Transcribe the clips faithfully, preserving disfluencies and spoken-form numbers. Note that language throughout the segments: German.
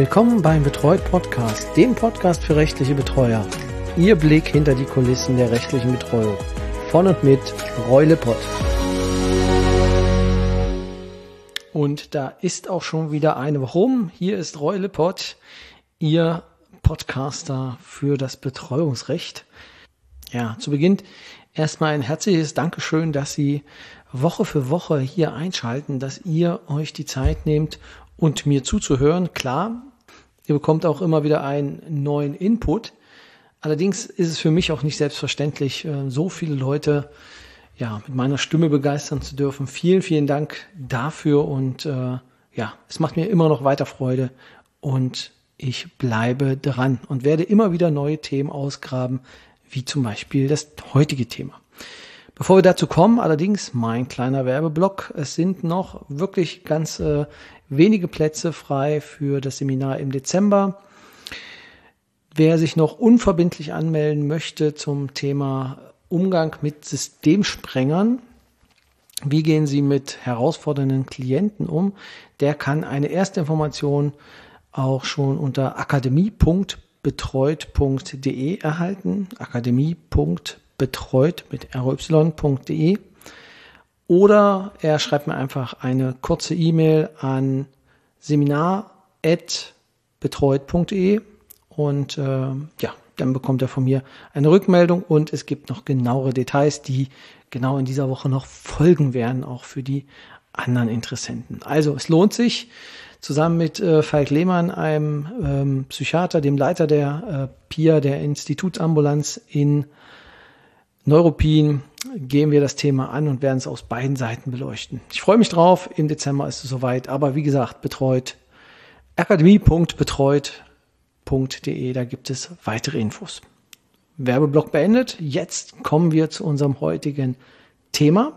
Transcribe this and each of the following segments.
Willkommen beim Betreut Podcast, dem Podcast für rechtliche Betreuer. Ihr Blick hinter die Kulissen der rechtlichen Betreuung. Von und mit Roy Lippert. Und da ist auch schon wieder eine Woche rum. Hier ist Roy Lippert, Ihr Podcaster für das Betreuungsrecht. Ja, zu Beginn erstmal ein herzliches Dankeschön, dass Sie Woche für Woche hier einschalten, dass ihr euch die Zeit nehmt und mir zuzuhören. Klar, ihr bekommt auch immer wieder einen neuen Input. Allerdings ist es für mich auch nicht selbstverständlich, so viele Leute ja mit meiner Stimme begeistern zu dürfen. Vielen, vielen Dank dafür und äh, ja, es macht mir immer noch weiter Freude und ich bleibe dran und werde immer wieder neue Themen ausgraben, wie zum Beispiel das heutige Thema. Bevor wir dazu kommen, allerdings mein kleiner Werbeblock. Es sind noch wirklich ganz äh, wenige Plätze frei für das Seminar im Dezember. Wer sich noch unverbindlich anmelden möchte zum Thema Umgang mit Systemsprengern, wie gehen Sie mit herausfordernden Klienten um, der kann eine erste Information auch schon unter akademie punkt betreut punkt de erhalten. akademie punkt betreut mit r y punkt de oder er schreibt mir einfach eine kurze E-Mail an seminar at betreut punkt de und äh, ja, dann bekommt er von mir eine Rückmeldung und es gibt noch genauere Details, die genau in dieser Woche noch folgen werden, auch für die anderen Interessenten. Also es lohnt sich, zusammen mit äh, Falk Lehmann, einem ähm, Psychiater, dem Leiter der äh, P I A, der Institutsambulanz in Neuruppin, gehen wir das Thema an und werden es aus beiden Seiten beleuchten. Ich freue mich drauf, im Dezember ist es soweit, aber wie gesagt, betreut, akademie punkt betreut punkt de, da gibt es weitere Infos. Werbeblock beendet, jetzt kommen wir zu unserem heutigen Thema.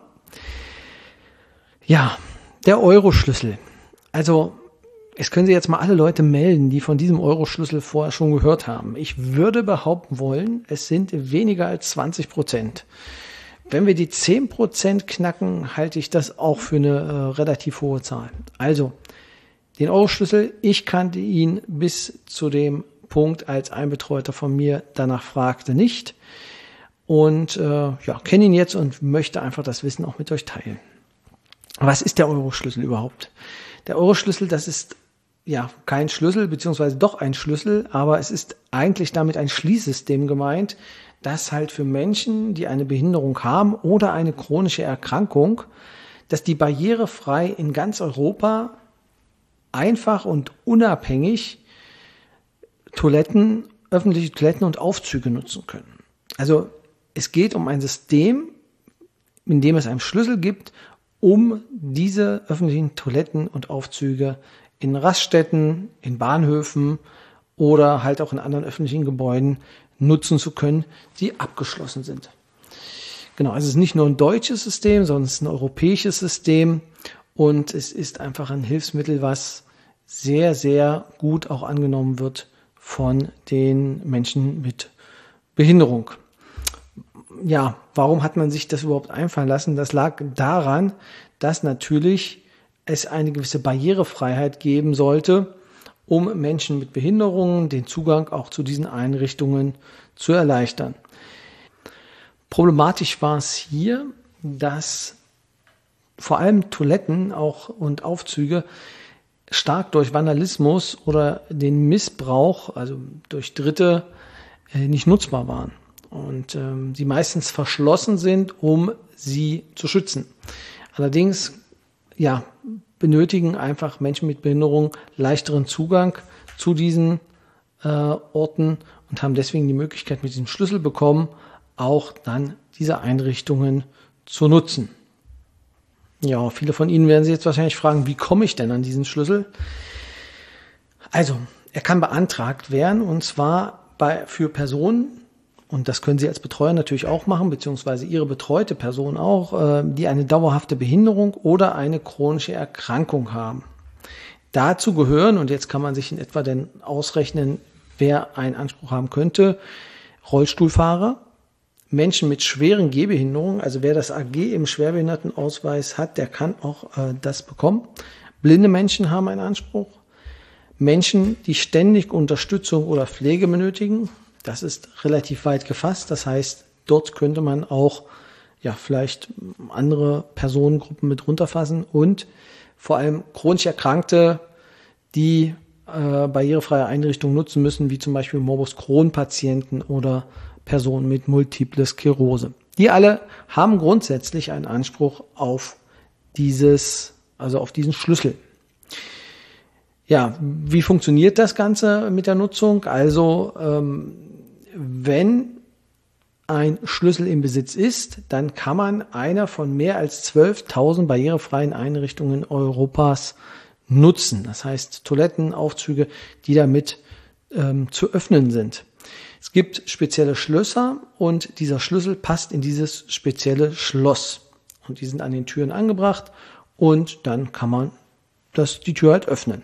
Ja, der Euro-Schlüssel. Also, es können Sie jetzt mal alle Leute melden, die von diesem Euro-Schlüssel vorher schon gehört haben. Ich würde behaupten wollen, es sind weniger als zwanzig Prozent. Wenn wir die zehn Prozent knacken, halte ich das auch für eine äh, relativ hohe Zahl. Also, den Euro-Schlüssel, ich kannte ihn bis zu dem Punkt, als ein Betreuter von mir danach fragte, nicht. Und äh, ja, kenne ihn jetzt und möchte einfach das Wissen auch mit euch teilen. Was ist der Euro-Schlüssel überhaupt? Der Euro-Schlüssel, das ist ja kein Schlüssel, beziehungsweise doch ein Schlüssel, aber es ist eigentlich damit ein Schließsystem gemeint, das halt für Menschen, die eine Behinderung haben oder eine chronische Erkrankung, dass die barrierefrei in ganz Europa einfach und unabhängig Toiletten, öffentliche Toiletten und Aufzüge nutzen können. Also es geht um ein System, in dem es einen Schlüssel gibt, um diese öffentlichen Toiletten und Aufzüge in Raststätten, in Bahnhöfen oder halt auch in anderen öffentlichen Gebäuden nutzen zu können, die abgeschlossen sind. Genau, also es ist nicht nur ein deutsches System, sondern es ist ein europäisches System und es ist einfach ein Hilfsmittel, was sehr, sehr gut auch angenommen wird von den Menschen mit Behinderung. Ja, warum hat man sich das überhaupt einfallen lassen? Das lag daran, dass natürlich es eine gewisse Barrierefreiheit geben sollte, um Menschen mit Behinderungen den Zugang auch zu diesen Einrichtungen zu erleichtern. Problematisch war es hier, dass vor allem Toiletten auch und Aufzüge stark durch Vandalismus oder den Missbrauch, also durch Dritte, nicht nutzbar waren. Und ähm, sie meistens verschlossen sind, um sie zu schützen. Allerdings ja, benötigen einfach Menschen mit Behinderung leichteren Zugang zu diesen äh, Orten und haben deswegen die Möglichkeit, mit diesem Schlüssel bekommen, auch dann diese Einrichtungen zu nutzen. Ja, viele von Ihnen werden sich jetzt wahrscheinlich fragen, wie komme ich denn an diesen Schlüssel? Also, er kann beantragt werden und zwar bei, für Personen, und das können Sie als Betreuer natürlich auch machen, beziehungsweise Ihre betreute Person auch, die eine dauerhafte Behinderung oder eine chronische Erkrankung haben. Dazu gehören, und jetzt kann man sich in etwa denn ausrechnen, wer einen Anspruch haben könnte, Rollstuhlfahrer, Menschen mit schweren Gehbehinderungen, also wer das A G im Schwerbehindertenausweis hat, der kann auch äh, das bekommen. Blinde Menschen haben einen Anspruch. Menschen, die ständig Unterstützung oder Pflege benötigen. Das ist relativ weit gefasst. Das heißt, dort könnte man auch ja vielleicht andere Personengruppen mit runterfassen und vor allem chronisch Erkrankte, die äh, barrierefreie Einrichtungen nutzen müssen, wie zum Beispiel Morbus Crohn-Patienten oder Personen mit Multiple Sklerose. Die alle haben grundsätzlich einen Anspruch auf dieses, also auf diesen Schlüssel. Ja, wie funktioniert das Ganze mit der Nutzung? Also, ähm, wenn ein Schlüssel im Besitz ist, dann kann man einer von mehr als zwölftausend barrierefreien Einrichtungen Europas nutzen. Das heißt, Toiletten, Aufzüge, die damit ähm, zu öffnen sind. Es gibt spezielle Schlösser und dieser Schlüssel passt in dieses spezielle Schloss. Und die sind an den Türen angebracht und dann kann man das, die Tür halt öffnen.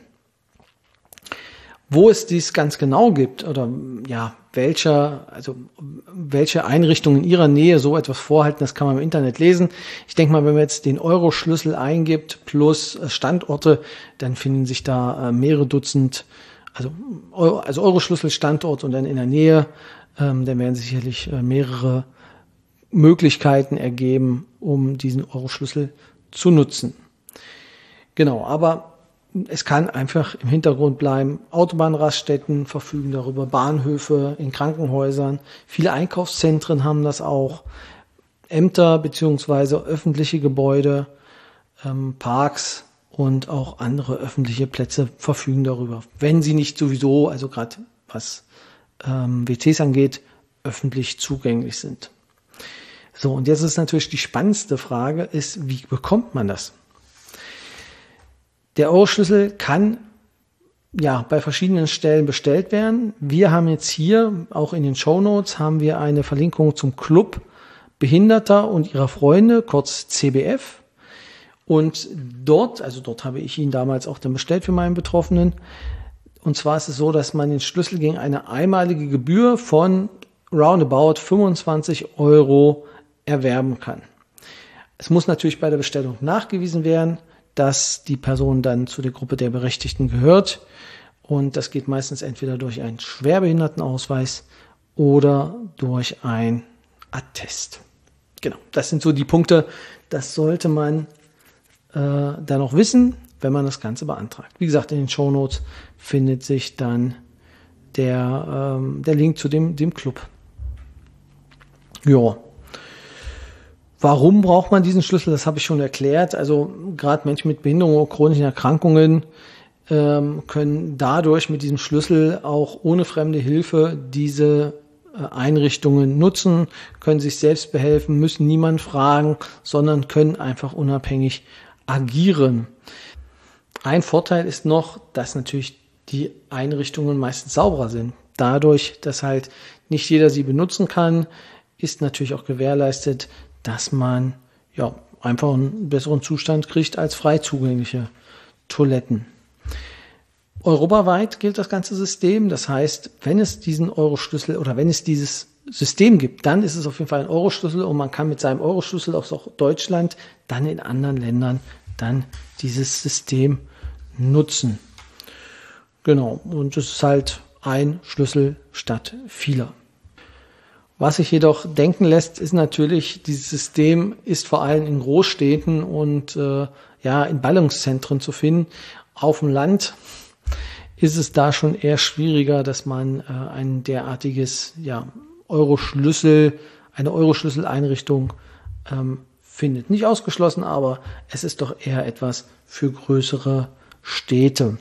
Wo es dies ganz genau gibt oder ja, welche, also welche Einrichtungen in Ihrer Nähe so etwas vorhalten, das kann man im Internet lesen. Ich denke mal, wenn man jetzt den Euro-Schlüssel eingibt plus Standorte, dann finden sich da mehrere Dutzend, also, also Euro-Schlüssel, Standort und dann in der Nähe, ähm, dann werden sicherlich mehrere Möglichkeiten ergeben, um diesen Euro-Schlüssel zu nutzen. Genau, aber es kann einfach im Hintergrund bleiben. Autobahnraststätten verfügen darüber, Bahnhöfe in Krankenhäusern. Viele Einkaufszentren haben das auch. Ämter bzw. öffentliche Gebäude, ähm, Parks und auch andere öffentliche Plätze verfügen darüber. Wenn sie nicht sowieso, also gerade was ähm, W Cs angeht, öffentlich zugänglich sind. So, und jetzt ist natürlich die spannendste Frage, ist, wie bekommt man das? Der Euro-Schlüssel kann ja bei verschiedenen Stellen bestellt werden. Wir haben jetzt hier, auch in den Shownotes, haben wir eine Verlinkung zum Club Behinderter und ihrer Freunde, kurz C B F. Und dort, also dort habe ich ihn damals auch dann bestellt für meinen Betroffenen. Und zwar ist es so, dass man den Schlüssel gegen eine einmalige Gebühr von roundabout fünfundzwanzig Euro erwerben kann. Es muss natürlich bei der Bestellung nachgewiesen werden, dass die Person dann zu der Gruppe der Berechtigten gehört. Und das geht meistens entweder durch einen Schwerbehindertenausweis oder durch ein Attest. Genau, das sind so die Punkte, das sollte man äh, dann auch wissen, wenn man das Ganze beantragt. Wie gesagt, in den Shownotes findet sich dann der, ähm, der Link zu dem, dem Club. Ja. Warum braucht man diesen Schlüssel? Das habe ich schon erklärt. Also gerade Menschen mit Behinderungen oder chronischen Erkrankungen ähm, können dadurch mit diesem Schlüssel auch ohne fremde Hilfe diese äh, Einrichtungen nutzen, können sich selbst behelfen, müssen niemanden fragen, sondern können einfach unabhängig agieren. Ein Vorteil ist noch, dass natürlich die Einrichtungen meistens sauberer sind. Dadurch, dass halt nicht jeder sie benutzen kann, ist natürlich auch gewährleistet, dass man ja einfach einen besseren Zustand kriegt als frei zugängliche Toiletten. Europaweit gilt das ganze System. Das heißt, wenn es diesen Euro-Schlüssel oder wenn es dieses System gibt, dann ist es auf jeden Fall ein Euro-Schlüssel und man kann mit seinem Euro-Schlüssel aus Deutschland dann in anderen Ländern dann dieses System nutzen. Genau, und es ist halt ein Schlüssel statt vieler. Was sich jedoch denken lässt, ist natürlich, dieses System ist vor allem in Großstädten und äh, ja in Ballungszentren zu finden. Auf dem Land ist es da schon eher schwieriger, dass man äh, ein derartiges ja, Euro-Schlüssel, eine Euro-Schlüssel-Einrichtung ähm, findet. Nicht ausgeschlossen, aber es ist doch eher etwas für größere Städte.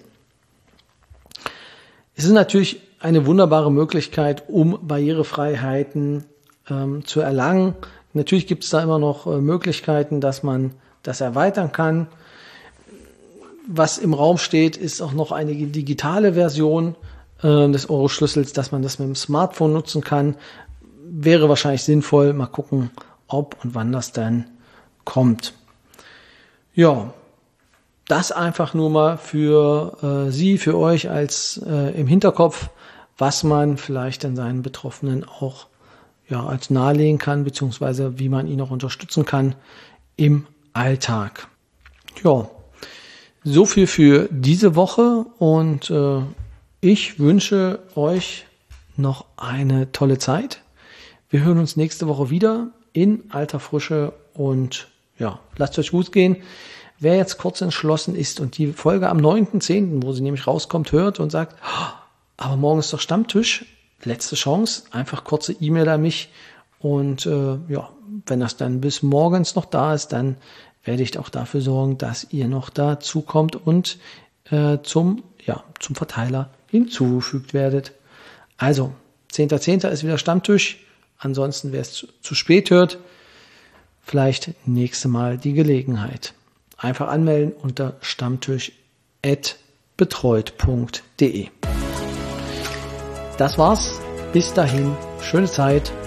Es ist natürlich eine wunderbare Möglichkeit, um Barrierefreiheiten ähm, zu erlangen. Natürlich gibt es da immer noch äh, Möglichkeiten, dass man das erweitern kann. Was im Raum steht, ist auch noch eine digitale Version äh, des Euro-Schlüssels, dass man das mit dem Smartphone nutzen kann. Wäre wahrscheinlich sinnvoll. Mal gucken, ob und wann das dann kommt. Ja, das einfach nur mal für äh, Sie, für euch als äh, im Hinterkopf, was man vielleicht an seinen Betroffenen auch ja, als nahelegen kann, beziehungsweise wie man ihn auch unterstützen kann im Alltag. Ja, so viel für diese Woche und äh, ich wünsche euch noch eine tolle Zeit. Wir hören uns nächste Woche wieder in alter Frische und ja, lasst euch gut gehen. Wer jetzt kurz entschlossen ist und die Folge am neunten zehnten, wo sie nämlich rauskommt, hört und sagt, aber morgen ist doch Stammtisch, letzte Chance, einfach kurze E-Mail an mich und äh, ja, wenn das dann bis morgens noch da ist, dann werde ich auch dafür sorgen, dass ihr noch dazu kommt und äh, zum, ja, zum Verteiler hinzugefügt werdet. Also, zehnter zehnter ist wieder Stammtisch. Ansonsten, wer es zu, zu spät hört, vielleicht nächste Mal die Gelegenheit. Einfach anmelden unter stammtisch at betreut punkt de. Das war's. Bis dahin. Schöne Zeit.